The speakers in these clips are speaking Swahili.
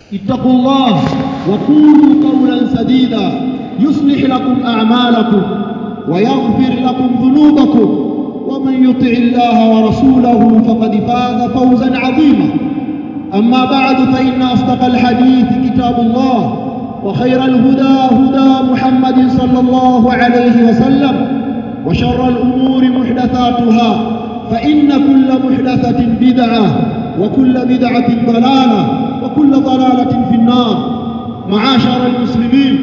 اتقوا الله وقولوا قولا سديدا يصلح لكم أعمالكم ويغفر لكم ذنوبكم ومن يطع الله ورسوله فقد فاز فوزا عظيما. أما بعد فإن أصدق الحديث كتاب الله وخير الهدى هدى محمد صلى الله عليه وسلم وشر الأمور محدثاتها فإن كل محدثة بدعة وكل بدعة ضلالة وكل ضلالة في النار. معاشر المسلمين،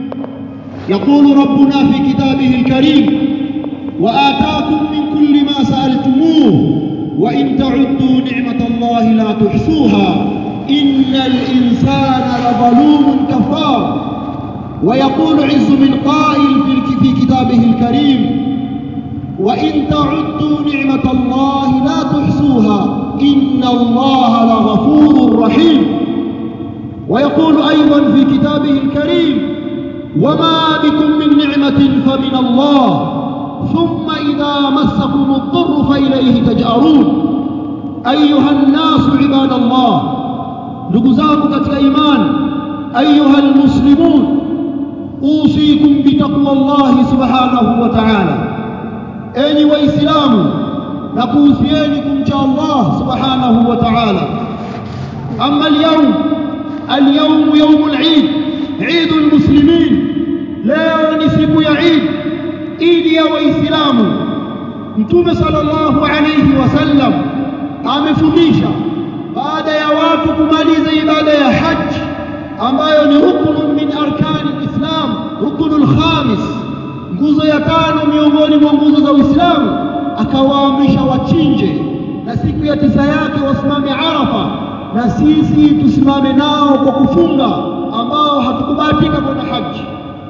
يقول ربنا في كتابه الكريم: وآتاكم من كل ما سألتموه وإن تعدوا نعمة الله لا تحصوها إن الإنسان لظلوم كفار. ويقول عز من قائل في كتابه الكريم: وإن تعدوا نعمة الله لا تحصوها إن الله لغفور رحيم. ويقول أيضا في كتابه الكريم: وما بكم من نعمة فمن الله ثم إذا مسكم الضر فإليه تجأرون. أيها الناس عباد الله، نقزامك إيمان، أيها المسلمون، أوصيكم بتقوى الله سبحانه وتعالى. أني وإسلام نقوسينكم شاء الله سبحانه وتعالى. أما اليوم يوم العيد، عيد المسلمين، لا نسيب يا عيد يا وإسلام. Mtume sallallahu alayhi wasallam amefundisha baada ya watu kumaliza ibada ya haji ambayo ni rukun min arkani alislam, rukunul khamis, nguzo ya tano miongoni mwa nguzo za Uislamu, akawaamrisha wachinje na siku ya 9 yake wasimame Arafa, na sisi tusimame nao kwa kufunga ambao hatukubahatika kwenda haji.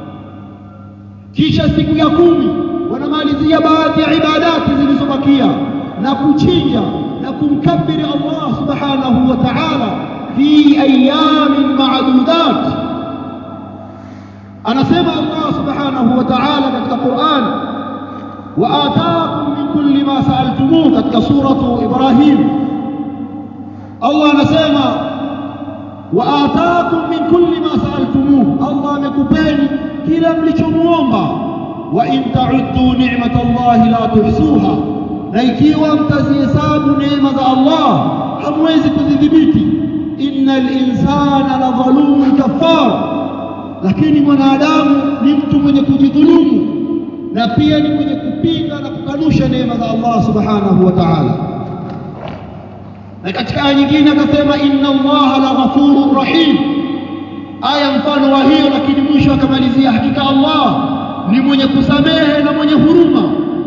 Kisha siku ya 10 wanamalizia baadhi ya ibadati zilizobakia na kuchinja na kumkabiri Allah subhanahu wa ta'ala fi ayamin ma'dudat. Anasema Allah subhanahu wa ta'ala katika Qur'an: wa ataakum min kulli ma sa'altumuhu, katika suratu Ibrahim Allah anasema wa ataakum min kulli ma sa'altumuhu, Allah amekupeni kila mlichomuomba. Wa in ta'uddu ni'matallahi la tuhsuha, na ikiwa mtazihesabu neema za Allah hamwezi kuzidhibiti. Innal insana la dhalumun kafar, lakini mwanadamu ni mtu mwenye kujidhulumu na pia ni mwenye kupinga na kukanusha neema za Allah subhanahu wa ta'ala. Na katika aya nyingine akasema inna Allaha la ghafurur rahim, aya mfano wa hiyo, lakini mwisho akamalizia hakika Allah ni mwenye kusamehe na mwenye huruma.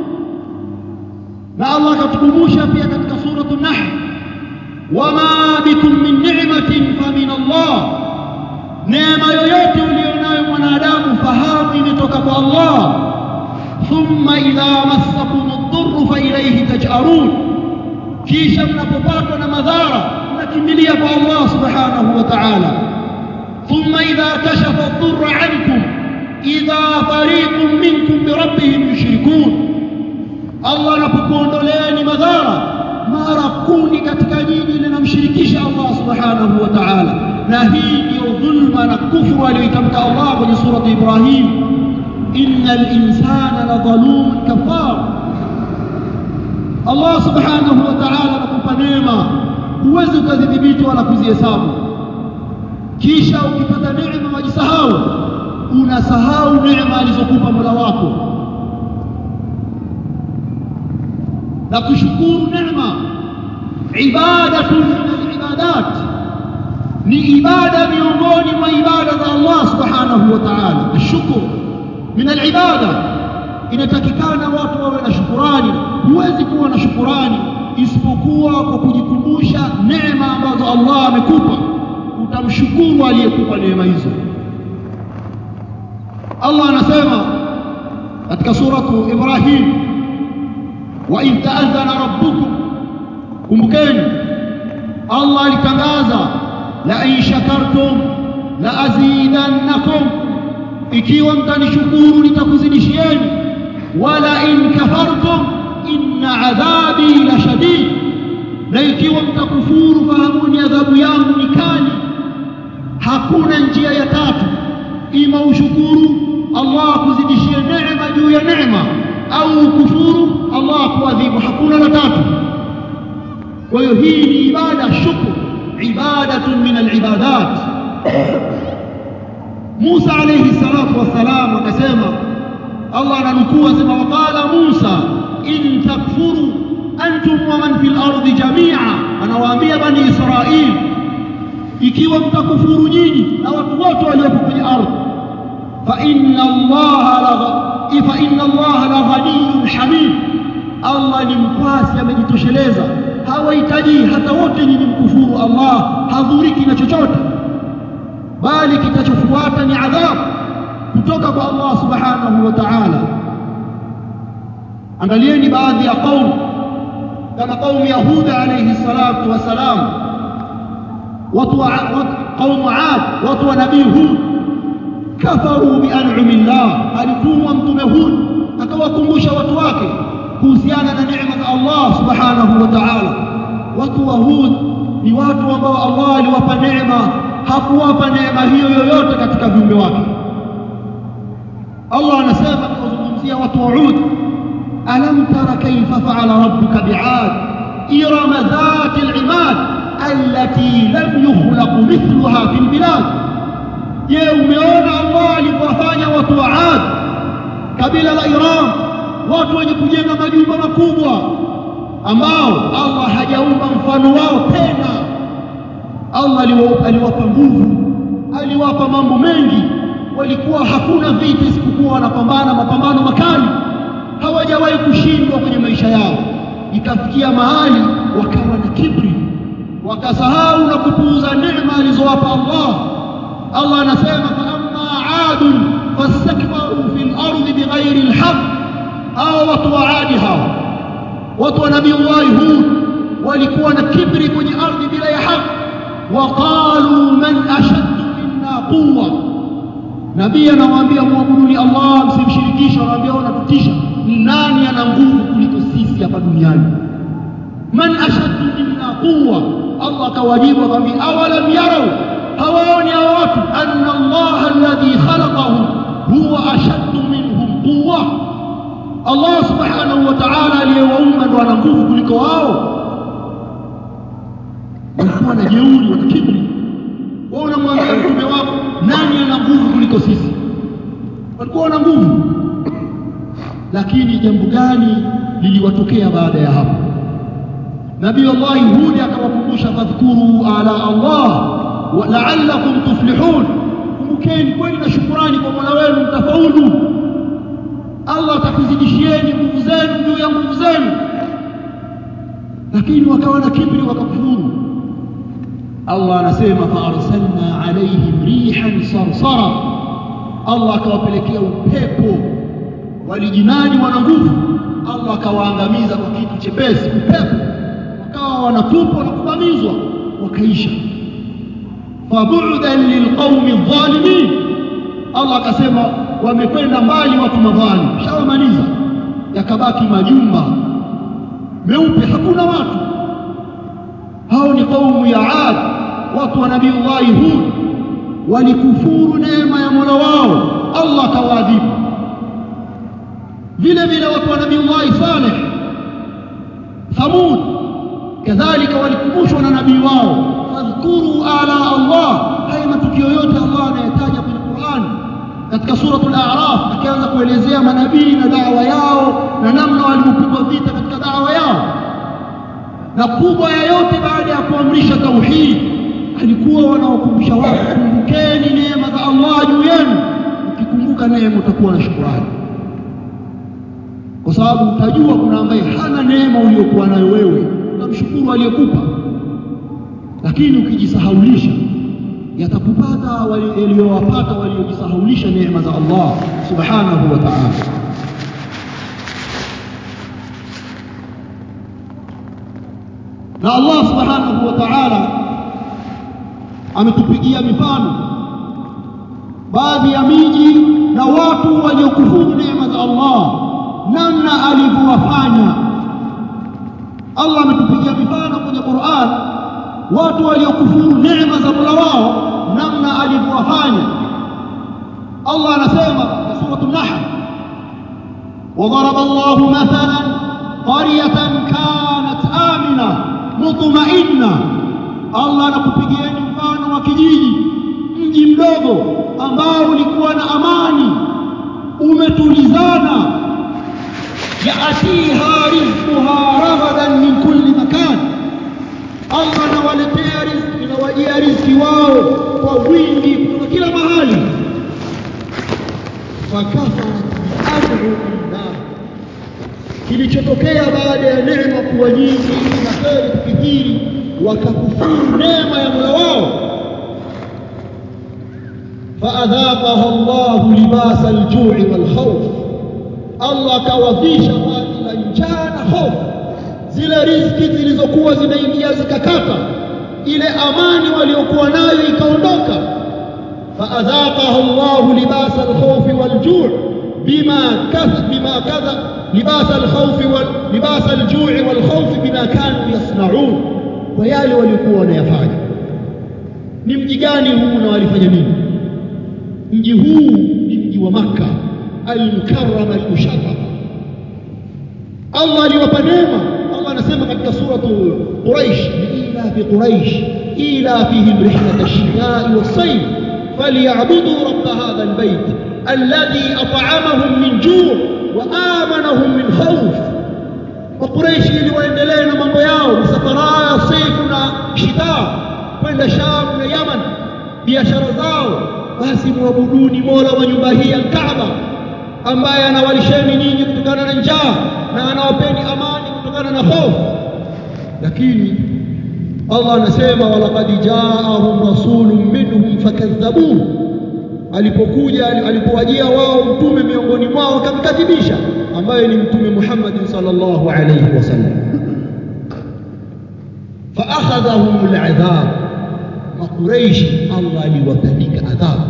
Na Allah akatukumbusha pia katika suratul Nahl: wama bikum min ni'matin famin Allah, neema yoyote ulionayo mwanadamu fahamu imetoka kwa Allah. Thumma idha massakum ad-durru fa ilayhi taj'arun, kisha mnapopatwa na madhara mnakimbilia kwa Allah subhanahu wa ta'ala. Thumma idha kashafa ad-durra 'ankum idha fariqun minkum bi rabbihim yushrikun, Allah anapokuondoleeni madhara mara kundi katika nyinyi linamshirikisha Allah subhanahu wa ta'ala. Na hii ndio dhulma na kufru aliyoitamka Allah kwenye surati Ibrahim: innal insana la dhalumun kafar. Allah subhanahu wa ta'ala anakupa neema, huwezi ukazidhibiti wala kuzihesabu. Kisha ukipata neema wajisahau, unasahau neema alizokupa Mola wako. Na kushukuru neema ibadatun min al-ibadat, ni ibada miongoni mwa ibada za Allah subhanahu wa ta'ala. Ashukuru min al-ibada, inatakikana watu wawe na shukrani. Huwezi kuwa na shukrani isipokuwa kwa kujikumbusha neema ambazo Allah amekupa, utamshukuru aliyekupa neema hizo. Allah anasema katika suratu Ibrahim: wa in ta'adhana rabbukum, kumbukeni Allah alitangaza la in shakartum la azidannakum, ikiwa mtanishukuru nitakuzidishieni, wala in kafartum inna adhabi la shadid, na ikiwa mtakufuru fahamuni adhabu yangu ni kali. hakuna njia ya tatu, ima ushukuru Allah kuzidishie neema juu ya neema, au kufuru Allah kuadhibu, hakuna la tatu. Kwa hiyo hii ni ibada, shukr, ibadatun min al-ibadat. Musa alayhi salatu wassalam akasema, Allah ananukuu asema, waqala Musa in takfuru antum wa man fil ardi jami'a, anawaambia bani Israil, ikiwa mtakufuru nyinyi na watu wote waliopo kwenye ardhi, fa inna Allah la ghaniyyun hamid, Allah ni mkwasi amejitosheleza, hawahitaji hata wote nyinyi mkufuru Allah, hadhuriki na chochote, bali kitachofuata ni adhabu kutoka kwa Allah subhanahu wa ta'ala. Angalieni baadhi ya qaum kama qaum Yahud alayhi salatu wasalam, qaum Aad, watu wa nabii Hud, kafaru bi an'amillah, alitumwa mtume Hud akawakumbusha watu wake kuhusiana na neema za Allah subhanahu wa ta'ala. Watu wa Hud ni watu ambao Allah aliwapa neema, hakuwapa neema hiyo yoyote katika viumbe wake. Allah anasema kuzungumzia watu wa Hud, alam tara kayfa fa'ala rabbuka bi'ad irama dhati al-imad allati lam yukhlaq mithluha fil bilad. Je, umeona Allah alivyowafanya watu wa Ad, kabila la Iram, watu wenye kujenga majumba makubwa ambao Allah hajaumba mfano wao tena. Allah aliwapa nguvu, aliwapa mambo mengi, walikuwa hakuna vita isipokuwa wanapambana mapambano makali, hawajawahi kushindwa kwenye maisha yao. Ikafikia mahali wakawa na kibri, wakasahau na kupuuza neema alizowapa Allah. Allah anasema, fa amma Aadun fastakbaru fil ardi bighairi alhaq, hao watu wa Adi, hao watu wa nabii Hud walikuwa na kibri kwenye ardhi bila ya haki. Waqalu man ashaddu minna quwwa, nabii anawaambia muabuduni Allah, msimshirikishe. Anawaambia wanatutisha, ni nani ana nguvu kuliko sisi hapa duniani? Man ashaddu minna quwwa, Allah akawajibu akamwambia, awalam yarau, hawaoni hao watu, anna Allah alladhi khalaqahum huwa ashaddu minhum quwwa, Allah subhanahu wa ta'ala aliyewaumba ndo ana nguvu kuliko wao. Walikuwa na jeuri, wana kibri. Wao unamwambia mtume wako, nani ana nguvu kuliko sisi? Walikuwa na nguvu. Lakini jambo gani liliwatokea baada ya hapo? Nabii Allah Hud akawakumbusha, fadhkuru ala Allah wa la'allakum tuflihun, kumbukeni kweli na shukrani kwa Mola wenu mtafaulu. Allah atakuzidishieni nguvu zenu juu ya nguvu zenu. Lakini wakawa na kibri, wakakufuru. Allah anasema, fa arsalna alayhim rihan sarsara, Allah akawapelekea upepo, walijinadi wana nguvu, Allah akawaangamiza kwa kitu chepesi, upepo, wakawa wanatupwa na kubamizwa, wakaisha. Fabu'dan lilqaumi adh-dhalimin, Allah akasema wamekwenda mbali watu madhalim, shawamaliza, yakabaki majumba meupe, hakuna watu. Hao ni kaumu ya Ad, watu wa nabii Hud, walikufuru neema ya Mola wao, Allah akawaadhibu. Vile vile watu wa nabii Saleh, Thamud, kadhalika walikumbushwa na nabii wao, fadhkuru ala Allah. Haya matukio yote Allah anayataja kwenye Qur'an katika suratul A'raf, akianza kuelezea manabii na da'wa yao na namna walivyopigwa vita katika da'wa yao. Na kubwa ya yote, baada ya kuamrisha tauhid, alikuwa wanawakumbusha watu, kumbukeni neema za Allah juu yenu. Ukikumbuka neema utakuwa na shukrani, kwa sababu utajua kuna ambaye hana neema uliyokuwa nayo wewe, utamshukuru aliyekupa. Lakini ukijisahaulisha, yatakupata waliowapata waliojisahaulisha neema za Allah subhanahu wa ta'ala. Na Allah subhanahu wa ta'ala ametupigia mifano baadhi ya miji na watu waliokufuru neema za Allah, namna alivyowafanya. Allah ametupigia mifano kwenye Qur'an watu waliokufuru neema za Mola wao, namna anasema katika sura an-Nahl, وضرب الله مثلا قرية كانت آمنة مطمئنة. Allah anakupigieni mfano wa kijiji, mji mdogo ambao ulikuwa na amani, umetulizana. Yaatiha rizquha ragadan min kulli makan, Allah anawaletea riziki na wajia riziki wao kwa wingi kutoka kila mahali. Fakafarat bi'an'amillah, kilichotokea baada ya neema kuwa nyingi na kheri kukithiri, wakakufuru neema ya Mola wao. Faadhaqaha Allahu libasa al-ju'i wal-khawf, Allah kawavisha vazi la njaa na hofu. Zile riziki zilizokuwa zinaingia zikakata, ile amani waliokuwa nayo ikaondoka. Faadhaqaha Allahu libasa al-khawfi wal-ju' bima kadha libasa al-khawfi libasa al-ju'i wal-khawfi bima kanu yasna'un, kwa yale waliokuwa wanayafanya. Ni mji gani huu na walifanya nini? Mji huu ni mji wa Makkah al-mukarram al-musharraf. Allah aliwapa neema. Allah anasema katika suratu Quraish, ila fi Quraish ila fihim rihlat ash-shita'i was-sayf falyabudu rabb hadha al-bayt alladhi at'amahum min ju' wa amanahum min khawf. Wa Quraish iliwaendelea na mambo yao, misafara ya sayf na shita kwenda Sham na Yaman, biashara zao. Basi muabuduni Mola wa nyumba hii ya Kaaba, ambaye anawalisheni nyinyi kutokana na njaa na anawapeni amani kutokana na hofu. Lakini Allah anasema walaqad jaahum rasulun minhum fakadhabuhu, alipowajia wao mtume miongoni mwao wakamkadhibisha, ambaye ni mtume Muhammad sallallahu alayhi wasallam. Faakhadhahum al'adhab, Quraish Allah aliwapeleka adhabu.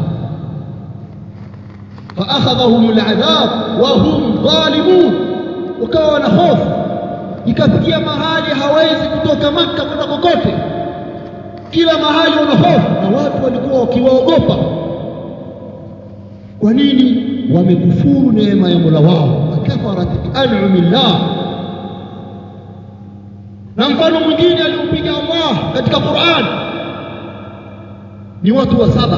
Faakhadhahum al'adhab wa hum zalimun, wakawa na hofu, ikafikia mahali hawezi kutoka Makkah kwenda kokote, kila mahali wana hofu na watu walikuwa wakiwaogopa. Kwa nini? Wamekufuru neema ya Mola wao, wakafarat bi'an'amillah. Na mfano mwingine aliopiga Allah katika Qur'an ni watu wa Saba.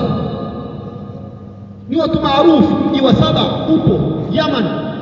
Ni watu maarufu, mji wa Saba upo Yaman.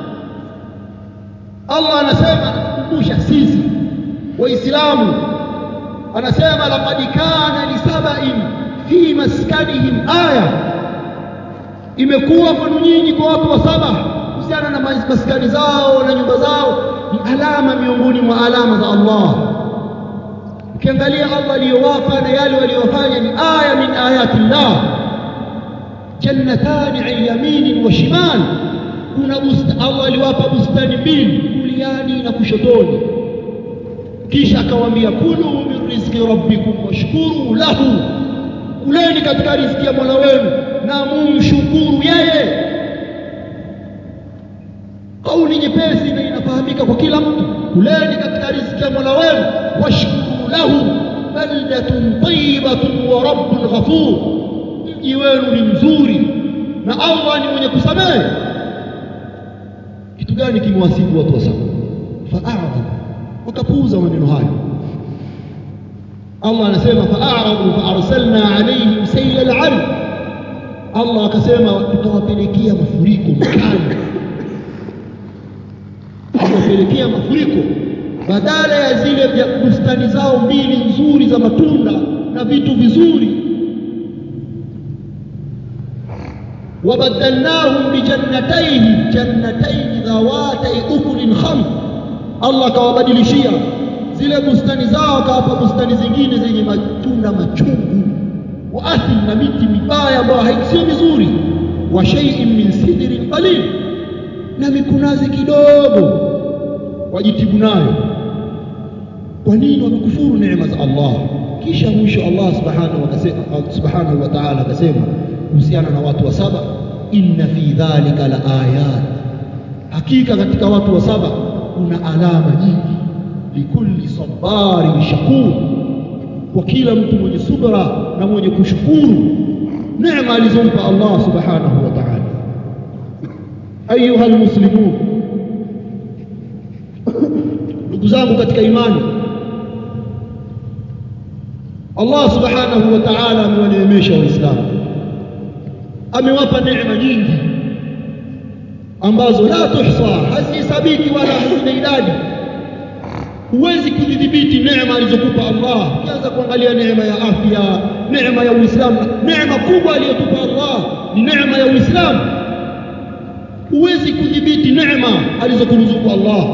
Allah anasema, anatukumbusha sisi Waislamu, anasema laqad kana li saba'in fi maskanihim aya, imekuwa kwenu nyinyi kwa watu wa Saba kuhusiana na maskani zao na nyumba zao, ni alama miongoni mwa alama za Allah. Ukiangalia Allah aliyowapa na yale waliyofanya ni aya min ayati Allah. Jannatani an yamin wa shimal, kuna Allah aliwapa bustani mbili, kuliani na kushotoni. Kisha akawaambia kulu min rizqi rabbikum washkuru lahu, kuleni katika riziki ya Mola wenu na mumshukuru yeye. Kauli nyepesi na inafahamika kwa kila mtu, kuleni katika riziki ya Mola wenu, washkuru lahu, baldatun tayyibatun wa rabbun ghafur, mji wenu ni mzuri na Allah ni mwenye kusamehe. Kitu gani kimewasibu watu wa Saba? Fa'aradu, wakapuuza maneno hayo. Allah anasema fa'aradu fa'arsalna alayhim sayla al-'arim, Allah akasema tukawapelekea mafuriko makali, tukawapelekea mafuriko badala ya zile bustani zao mbili nzuri za matunda na vitu vizuri. وبدلناهم بجنتين ذواتي أكل خمط, Allah kawabadilishia zile bustani zao, kawapa bustani zingine zenye matunda machungu, wa athil, na miti mibaya ambayo haisio mizuri, wa shay'in min sidrin qalil, na mikunazi kidogo wajitibu nayo. Kwa nini? wamekufuru neema za Allah. Kisha mwisho Allah subhanahu wa ta'ala akasema kuhusiana na watu wa Saba, inna fi dhalika la ayat, hakika katika watu wa Saba kuna alama nyingi, likulli sabarin shakur, kwa kila mtu mwenye subra na mwenye kushukuru neema alizompa Allah subhanahu wa ta'ala. ayuha almuslimun, ndugu zangu katika imani, Allah subhanahu wa ta'ala amewaneemesha waislamu, amewapa neema nyingi ambazo la tuhsa, hazihesabiki wala hazina idadi. Huwezi kudhibiti neema alizokupa Allah. Ukianza kuangalia neema ya afya, neema ya Uislamu, neema kubwa aliyotupa Allah ni neema ya Uislamu. Huwezi kudhibiti neema alizokuruzuku Allah.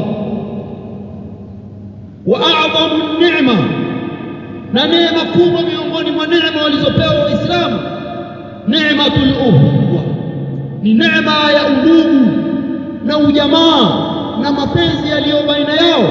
Wa a'zamu neema, na neema kubwa miongoni mwa neema walizopewa Waislamu, neematul ukhuwa, ni neema ya undugu na ujamaa na mapenzi yaliyo baina yao.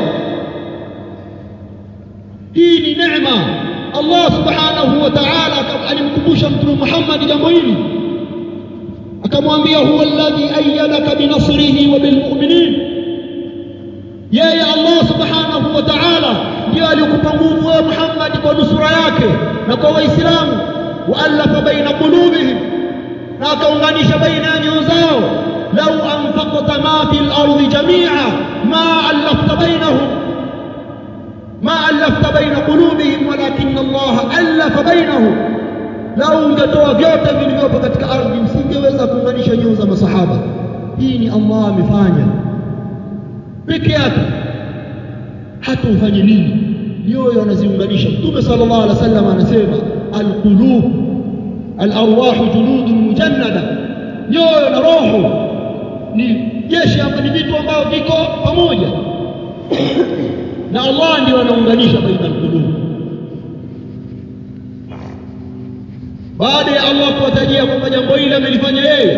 Hii ni neema. Allah subhanahu wa ta'ala alimkumbusha Mtume Muhammad jambo hili, akamwambia huwa alladhi ayyadaka binasrihi wa bilmu'minin. Yeye Allah subhanahu wa ta'ala ndiye aliyokupa nguvu wewe Muhammad kwa nusura yake na kwa Waislamu. Wa alafa baina qulubihim, na akaunganisha baina ya nyoyo zao. Lau anfaqta ma fil ardi jami'a ma alafta bainahum, ma alafta baina qulubihim walakin Allah alafa bainahum. Lau ungetoa vyote vilivyopo katika ardhi, msingeweza kuunganisha nyoyo za masahaba. Hii ni Allah amefanya peke yake, hata ufanye nini, nyoyo anaziunganisha. Mtume sallallahu alaihi wasallam anasema alqulub alarwahu junudun mujannada, nyoyo na roho ni jeshi ambalo ni vitu ambavyo viko pamoja na Allah ndiye anaunganisha baina alqulub. Baada ya Allah kuwatajia kwamba jambo hili amelifanya yeye,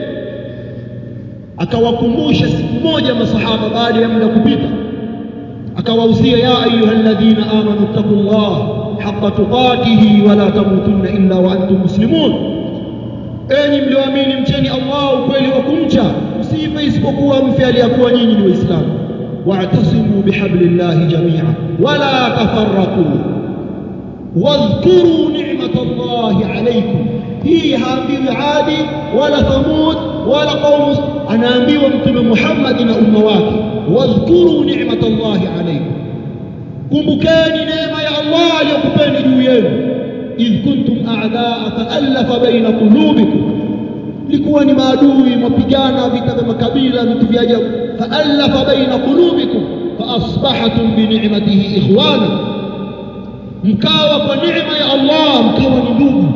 akawakumbusha siku moja masahaba baada ya muda kupita, akawahusia ya ayyuhalladhina amanu taqullaha haqqa tuqatihi wa la tamutunna illa wa antum muslimun. Enyi mlioamini, mcheni Allah ukweli wa kumcha, msife isipokuwa mfe aliyakuwa nyinyi ni Waislamu. Wa'tasimu bihablillahi jami'a wa la tafarraqu wadhkuru ni'matallahi alaykum. Hii haambiwi Adi wala Thamud wala qaum, anaambiwa Mtume Muhammad na umma wake, wadhkuru ni'matallahi alaykum, kumbukeni neema ya Allah aliyokupeni juu yenu. Idh kuntum a'daa fa'alafa baina qulubikum, likuwa ni maadui mwapigana vita vya makabila, vitu vya ajabu. Fa'alafa baina qulubikum faasbahatum bi ni'matihi ikhwana, mkawa kwa neema ya Allah mkawa ni ndugu.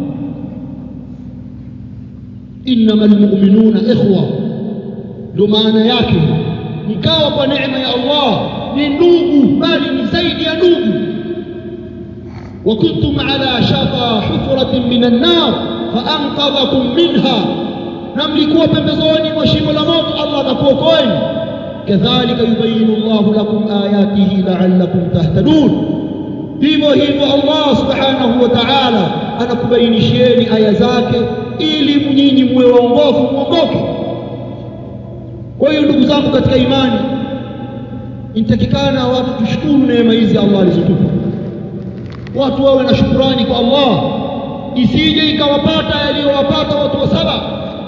Innamal mu'minuna ikhwa, ndio maana yake, mkawa kwa neema ya Allah ni ndugu, bali ni zaidi ya ndugu. Wa kuntum ala shafa hufratin minan nar faanqadhakum minha, na mlikuwa pembezoni mwa shimo la moto, Allah akakuokoeni. Kadhalika yubayinu Allahu lakum ayatihi la'allakum tahtadun. Hivyo hivyo Allah subhanahu wa ta'ala anakubainishieni aya zake ili nyinyi muwe waongofu, muongoke. Kwa hiyo ndugu zangu katika imani, inatakikana watu tushukuru neema hizi Allah alizotupa, watu wawe na shukrani kwa Allah, isije ikawapata yaliyowapata watu wa Saba.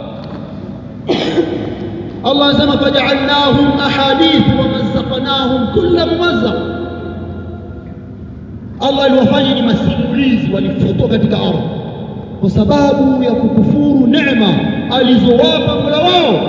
Allah anasema faja'alnahum ahadith wa mazzaqnahum kulla mumazzaq. Allah aliwafanya ni masimulizi, walifutwa katika ardhi kwa sababu ya kukufuru neema alizowapa Mola wao.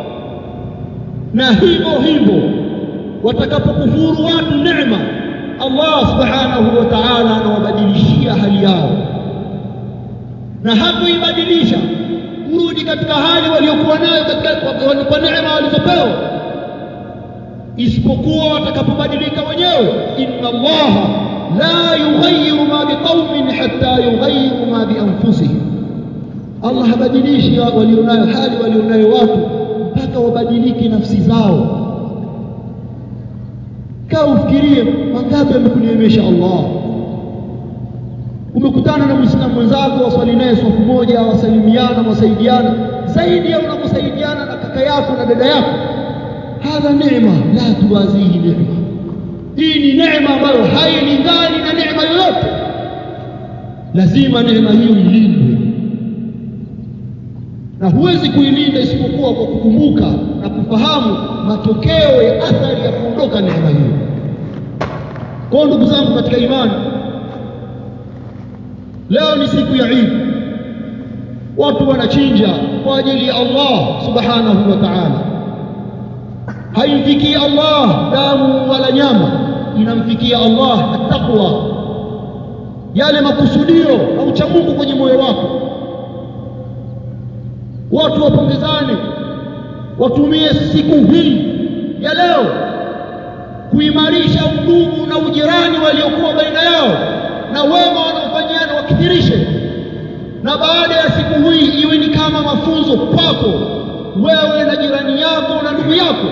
Na hivyo hivyo watakapokufuru watu neema, Allah subhanahu wa ta'ala anawabadilishia hali yao, na hatoibadilisha kurudi katika hali waliokuwa nayo kwa neema walizopewa, isipokuwa watakapobadilika wenyewe. Inna Allah la yughayyiru ma biqaumin hatta yughayyiru ma bi anfusihim. Allah habadilishi walionayo hali walionayo watu mpaka wabadilike nafsi zao. Kaa ufikirie mangapi amekuneemesha Allah. Umekutana na Muislamu mwenzako, waswali naye swafu moja, wasalimiana, wasaidiana, zaidi ya unaposaidiana na kaka yako na dada yako. Hadha neema la tuwazihi neema. Hii ni neema ambayo hailingani na neema yoyote. Lazima neema hiyo ilindwe. Na na huwezi kuilinda isipokuwa kwa kukumbuka na kufahamu matokeo ya athari ya kuondoka neema hiyo. Kwa ndugu zangu katika imani, leo ni siku ya Eid. Watu wanachinja kwa ajili ya Allah subhanahu wa ta'ala. Haimfikii Allah damu wala nyama, inamfikia Allah at-taqwa, yale makusudio na uchamungu kwenye moyo wako. Watu wapongezane, watumie siku hii ya leo kuimarisha undugu na ujirani waliokuwa baina yao, na wema wanaofanyiana wakithirishe. Na baada ya siku hii iwe ni kama mafunzo kwako wewe na jirani yako na ndugu yako.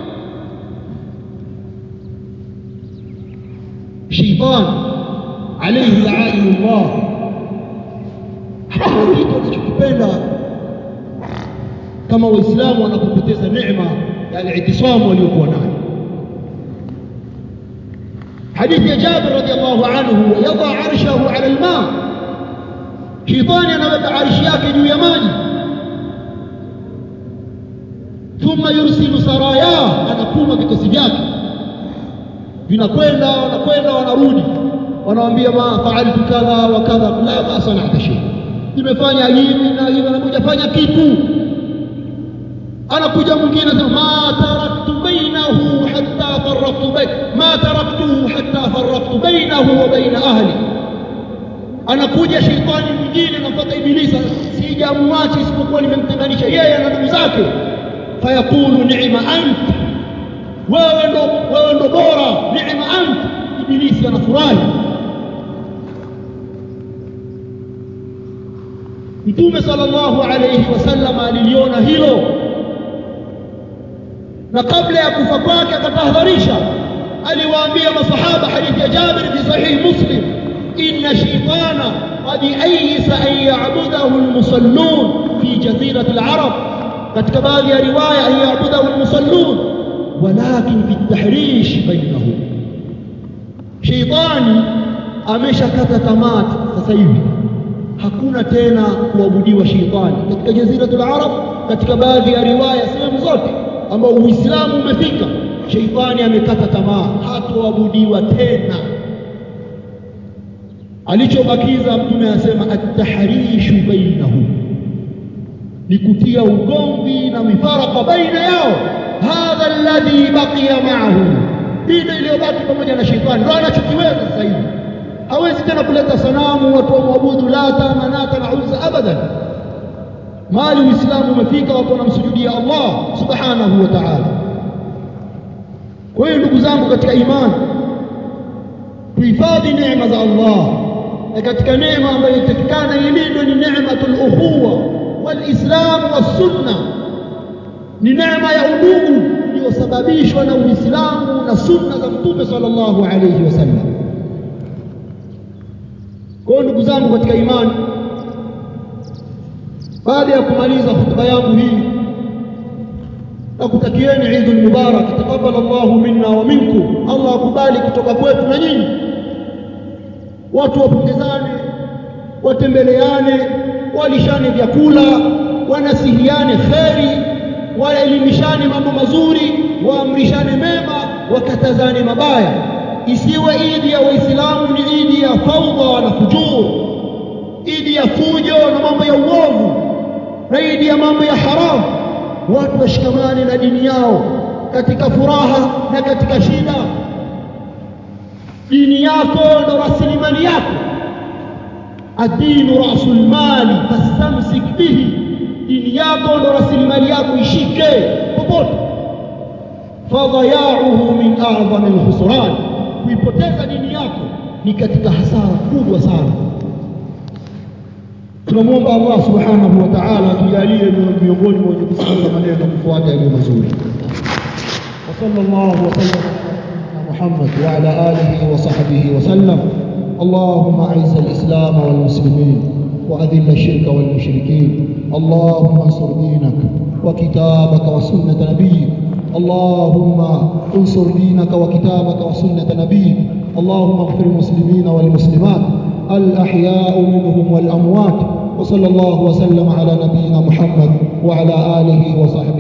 Shaitan alayhi la'inullah, hakuna kitu anachokipenda kama waislamu wanapopoteza neema ya al-i'tisam waliokuwa nayo. Hadithi ya Jabir radhiyallahu anhu, yadha arshahu ala al-ma, shaitani anaweka arshi yake juu ya maji. Thumma yursilu saraya, anatuma vikosi vyake, vinakwenda wanarudi, wanawaambia ma fa'altu kadha wa kadha, la ma sana'ta shay, nimefanya hivi na hivi, na hujafanya kitu. Anakuja mwingine anasema ma taraktu bainahu hatta farraqtu bainahu wa baina ahli. Anakuja shaitani mwingine anafuata ibilisi, sijamwacha isipokuwa nimemtenganisha yeye na ndugu zake. Fayaqulu ni'ma anta, wewe ndo bora, ni'ma anta. Ibilisi anafurahi. Mtume sallallahu alayhi wasallam aliliona hilo, na kabla ya kufa kwake akatahadharisha. Aliwaambia masahaba, hadithi ya Jabir fi sahih Muslim, inna shaytana qad aysa an ya'budahu al-musallun fi jazirati al-arab. Katika baadhi ya riwaya an ya'budahu al-musallun walakin fi at-tahrish bainahum. Shaytani ameshakata tamaa sasa hivi, hakuna tena kuabudiwa shaytani katika jazirati al-arab. Katika baadhi ya riwaya sehemu zote ambao Uislamu umefika, shaitani amekata tamaa, hatoabudiwa tena. Alichobakiza Mtume anasema at-tahrishu bainahum, ni kutia ugomvi na mifaraka baina yao. Hadha alladhi baqiya ma'ahu, dini iliyobaki pamoja na shaitani ndio anachokiweza sasa hivi. Hawezi tena kuleta sanamu watu waabudu Lata, Manata na Uzza abadan. Mali Uislamu umefika, watu wanamsujudia Allah subhanahu wa ta'ala. Kwa hiyo ndugu zangu katika imani, tuhifadhi neema za Allah, na katika neema ambayo itakikana ilindwe ni neematul ukhuwa wal islam was sunna, ni neema ya udugu iliyosababishwa na Uislamu na sunna za Mtume sallallahu alayhi wasallam. Kwa hiyo ndugu zangu katika imani, baada ya kumaliza hutuba yangu hii, nakutakieni Eidul Mubarak, taqabbala Allahu minna wa minkum. Allah akubali kutoka kwetu na nyinyi. Watu wapongezane, watembeleane, walishane vyakula, wanasihiane kheri, waelimishane mambo mazuri, waamrishane mema, wakatazane mabaya. Isiwe idi ya Waislamu ni idi ya fawdha na fujur, idi ya fujo na mambo ya uovu, na idi ya mambo ya haramu. Watu washikamane na dini yao katika furaha na katika shida. Dini yako ndo rasilimali yako. Ad-dinu rasul mali fastamsik bihi, dini yako ndo rasilimali yako, ishike popote. Fadhayauhu min a'zami al-khusran, kuipoteza dini yako ni katika hasara kubwa sana. Tunamwomba Allah subhanahu wa ta'ala tujalie miongoni mwa wenye kusikiliza maneno na kufuata yaliyo mazuri. Wa sallallahu wa sallam ala Muhammad wa ala alihi wa sahbihi wa sallam. Allahumma a'izz al-islam wal muslimin wa adhill ash-shirka wal mushrikeen. Allahumma ansur dinaka wa kitabaka wa sunnata nabiyyik. Allahumma ansur dinaka wa kitabaka wa sunnata nabiyyik. Allahumma ighfir muslimina wal muslimat al-ahya'i minhum wal amwat. وصلى الله وسلم على نبينا محمد wa ala alihi wa sahbihi